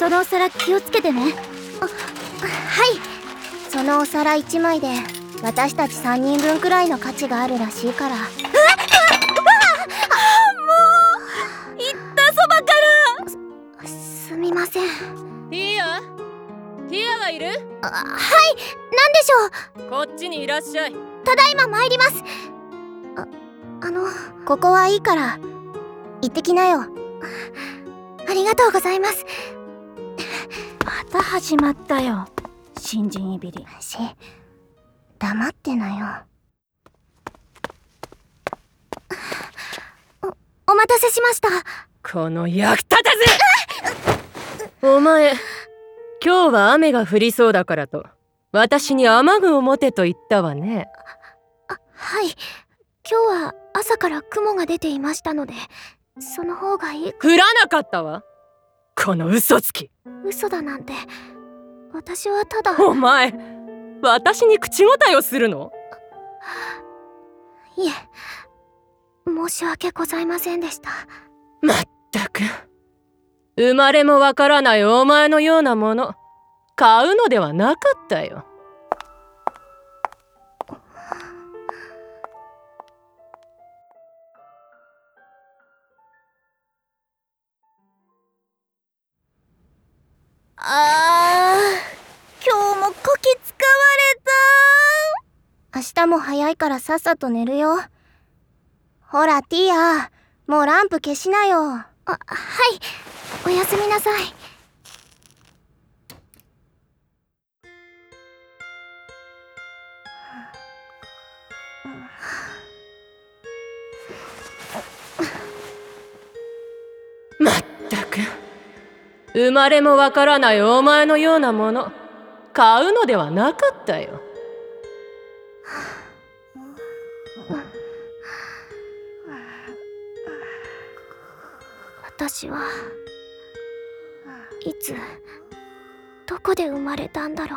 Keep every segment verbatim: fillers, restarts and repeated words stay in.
そのお皿気をつけてね。あ、はい。そのお皿いちまいで私たちさんにんぶんくらいの価値があるらしいから。うわっ、うわっ、もう言ったそばから。す、すみません。 ティアティアはいる？ あ、はい。何でしょう？ こっちにいらっしゃい。 ただいま参ります。あ、あのここはいいから行ってきなよ。ありがとうございます。 また始まったよ、新人いびり。 し、黙ってなよ。お、お待たせしました。 この役立たずお前、今日は雨が降りそうだからと私に雨具を持てと言ったわね。 あ、はい。今日は朝から雲が出ていましたので、その方がいい。 降らなかったわ、この嘘つき。 嘘だなんて、私はただ。 お前、私に口答えをするの？ いえ、申し訳ございませんでした。 まったく、生まれもわからないお前のようなもの買うのではなかったよ。 あー、今日もこき使われた。明日も早いからさっさと寝るよ。ほらティア、もうランプ消しなよ。あ、はい。おやすみなさい。 まったく、生まれもわからないお前のようなもの買うのではなかったよ。 私はいつどこで生まれたんだろう。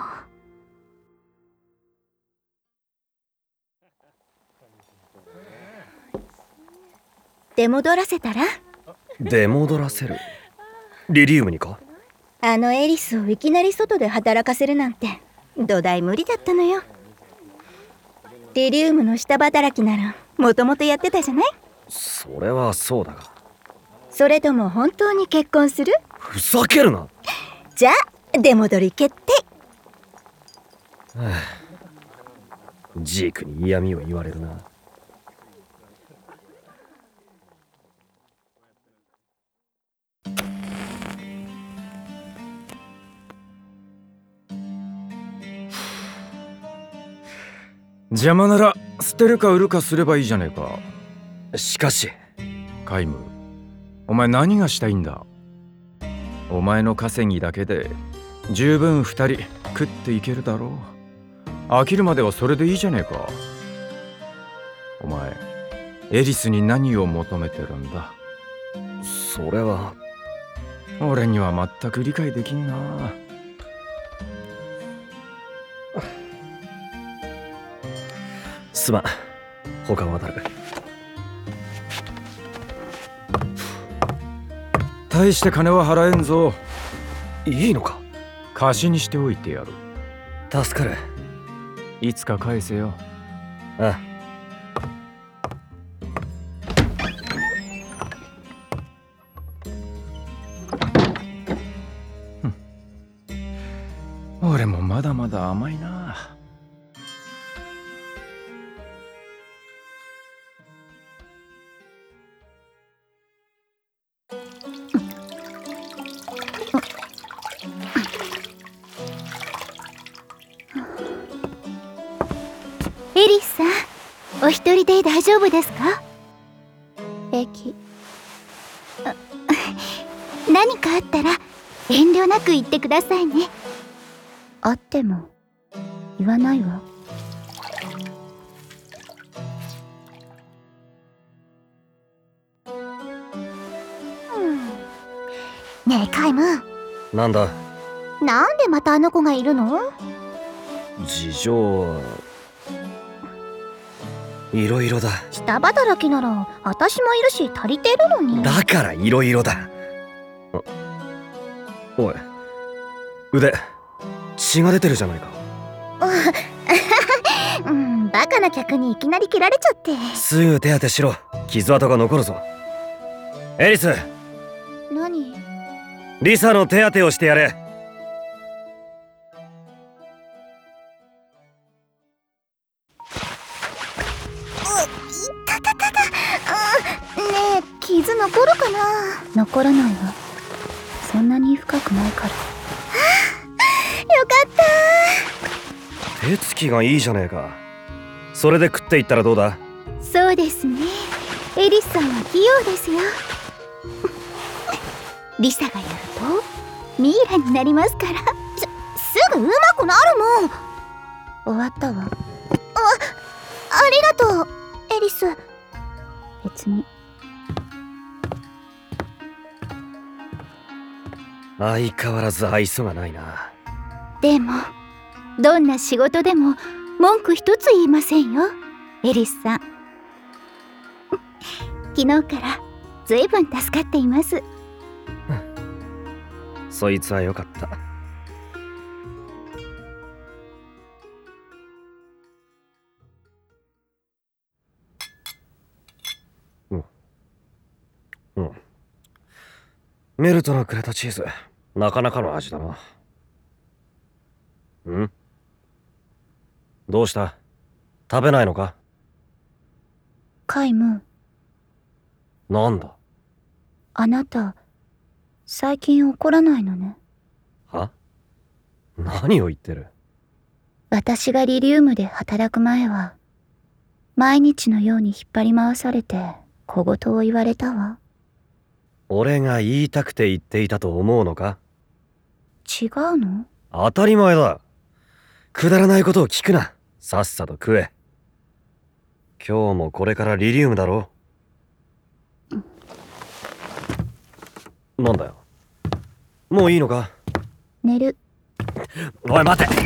出戻らせたら？ 出戻らせる？リリウムにか？ あのエリスをいきなり外で働かせるなんて土台無理だったのよ。リリウムの下働きならもともとやってたじゃない？ それはそうだが。 それとも本当に結婚する？ ふざけるな。 じゃあ出戻り決定。 はあ、ジークに嫌味を言われるな。 邪魔なら捨てるか売るかすればいいじゃねえか。 しかしカイム、お前何がしたいんだ？お前の稼ぎだけで十分二人食っていけるだろう。飽きるまではそれでいいじゃねえか。お前エリスに何を求めてるんだ？ それは俺には全く理解できんな。 すまん、他は当たる。 大して金は払えんぞ。 いいのか？ 貸しにしておいてやる。 助かる。 いつか返せよ。 ああ。 俺もまだまだ甘いな。 エリスさん、お一人で大丈夫ですか？平気。何かあったら遠慮なく言ってくださいね。 あっても言わないわ。 ねえカイム、 なんだ？ なんでまたあの子がいるの？ 事情はいろいろだ。 下働きなら私もいるし足りてるのに。 だからいろいろだ。おい、 腕血が出てるじゃないか。 うん、バカな客にいきなり切られちゃって。 すぐ手当てしろ。傷跡が残るぞ。エリス、 何？ リサの手当てをしてやれ。 たたたた。ねえ、傷残るかな？残らないわ。そんなに深くないから。よかった。 手つきがいいじゃねえか。それで食っていったらどうだ？ そうですね。エリスさんは器用ですよ。リサがやるとミイラになりますから。 す、すぐ上手くなるもん。終わったわ。あ、ありがとう、エリス。別に。 相変わらず愛想がないな。 でもどんな仕事でも文句一つ言いませんよ、エリスさん。昨日からずいぶん助かっています。 そいつはよかった。うんうんメルトのくれたチーズ、なかなかの味だな。ん？どうした？食べないのか？ カイム。 なんだ？ あなた、最近怒らないのね。 は？何を言ってる？ 私がリリウムで働く前は、毎日のように引っ張り回されて小言を言われたわ。 俺が言いたくて言っていたと思うのか？ 違うの？ 当たり前だ。くだらないことを聞くな。さっさと食え。今日もこれからリリウムだろ？なんだよ。もういいのか？ 寝る。 おい待て。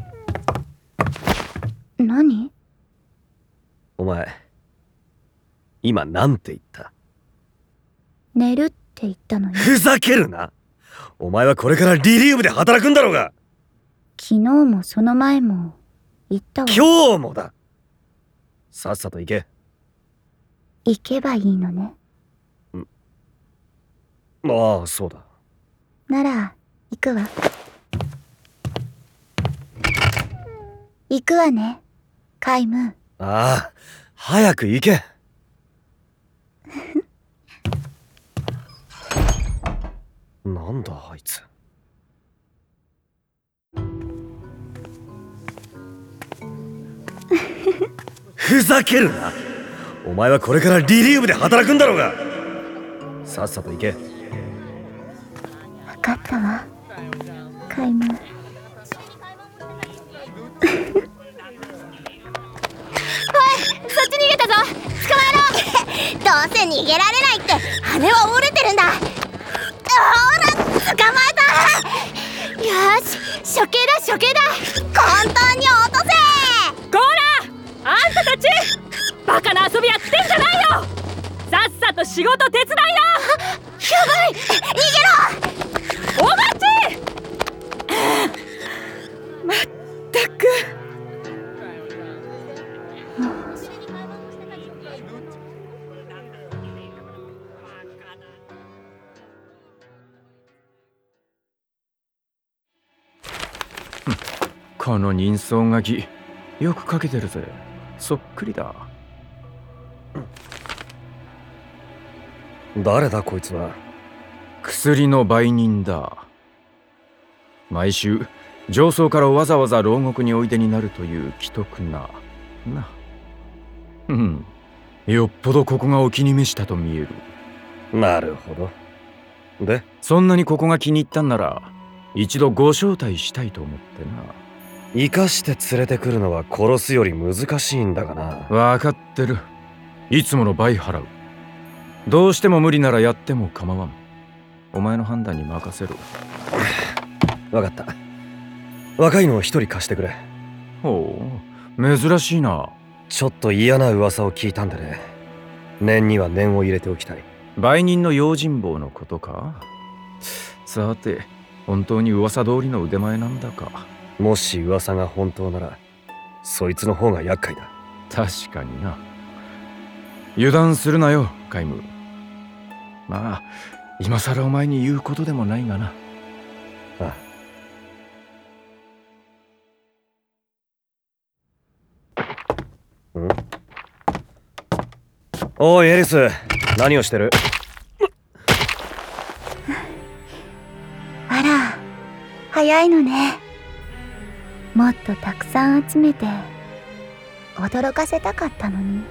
何？ お前今なんて言った？ 寝るって言ったのよ。 ふざけるな。お前はこれからリリウムで働くんだろうが。 昨日もその前も言ったわ。 今日もだ。さっさと行け。 行けばいいのね。 ああ、そうだ。 なら行くわ。行くわね、カイム。 ああ、早く行け。なんだあいつ。ふざけるな。お前はこれからリリウムで働くんだろうが。さっさと行け。 分かったわ、カイム。おい、そっち逃げたぞ。捕まえろ。どうせ逃げられないって羽は折れてるんだ。ほら、捕まえた。よし、処刑だ処刑だ。簡単に落とせ。 こら、あんたたちバカな遊びやってんじゃないよ。さっさと仕事手伝いな。 やばい、逃げろ。 お待ち。まったく。 この人相書きよく書けてるぜ。そっくりだ。 誰だこいつは。 薬の売人だ。毎週上層からわざわざ牢獄においでになるという奇特なな。うんよっぽどここがお気に召したと見える。 なるほど。でそんなにここが気に入ったんなら一度ご招待したいと思ってな。 生かして連れてくるのは殺すより難しいんだがな。 わかってる。いつもの倍払う。どうしても無理ならやっても構わん。お前の判断に任せる。 わかった。若いのを一人貸してくれ。 ほう、珍しいな。 ちょっと嫌な噂を聞いたんでね。念には念を入れておきたい。 売人の用心棒のことか。さて、 本当に噂通りの腕前なんだか。 もし噂が本当ならそいつの方が厄介だ。 確かにな。油断するなよカイム。まあ今さらお前に言うことでもないがな。 ああ。ん？おいエリス、何をしてる？ あら、早いのね。もっとたくさん集めて驚かせたかったのに。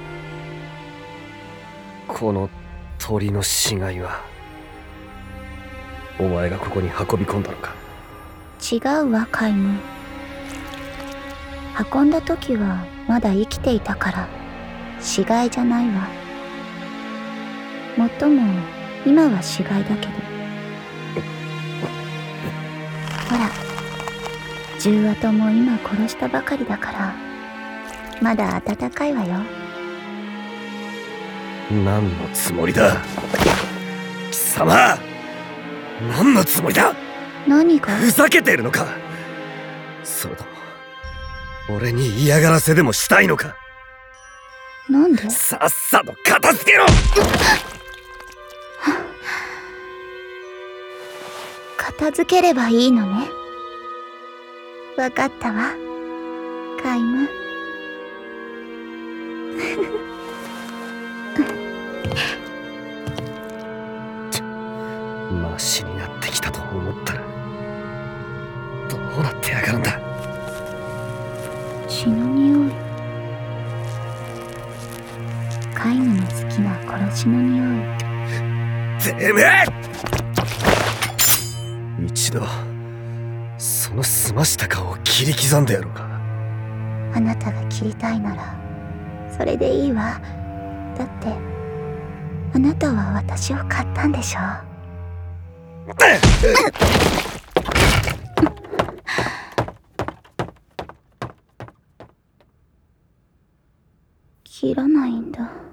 この鳥の死骸はお前がここに運び込んだのか？ 違うわカイム。運んだ時はまだ生きていたから死骸じゃないわ。もっとも今は死骸だけど。ほら、じゅう跡も今殺したばかりだからまだ温かいわよ。 何のつもりだ貴様。何のつもりだ。 何が？ ふざけてるのか、それとも俺に嫌がらせでもしたいのか。 なんで？ さっさと片付けろ。 片付ければいいのね。わかったわカイム。 マシになってきたと思ったらどうなってやがるんだ。 血の匂い。カイムの好きな殺しの匂い。 てめえ！一度その澄ました顔を切り刻んでやろうか。 あなたが切りたいならそれでいいわ。だってあなたは私を買ったんでしょ。切らないんだ。